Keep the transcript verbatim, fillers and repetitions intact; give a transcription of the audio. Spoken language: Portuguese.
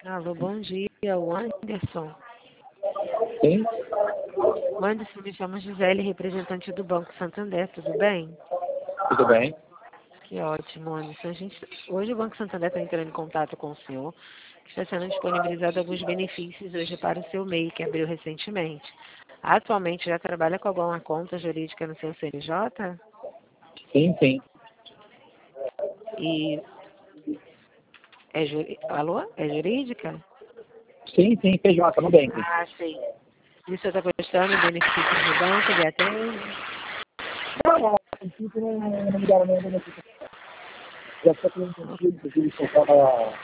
Alô, bom dia, o Anderson. Sim, O Anderson, me chama Gisele, representante do Banco Santander, tudo bem? tudo bem. Que ótimo, Anderson. A gente, hoje o Banco Santander está entrando em contato com o senhor, que está sendo disponibilizado alguns benefícios hoje para o seu M E I, que abriu recentemente. Atualmente já trabalha com alguma conta jurídica no seu C N J? Sim, sim. E é, juri- alô? É jurídica? Sim, sim, P J, no Bank. Ah, sim. E o senhor está gostando do benefício do banco, ele atende? Não, não, a princípio não, não me deram nenhum benefício. Já estou cliente antigo, inclusive, que eu estava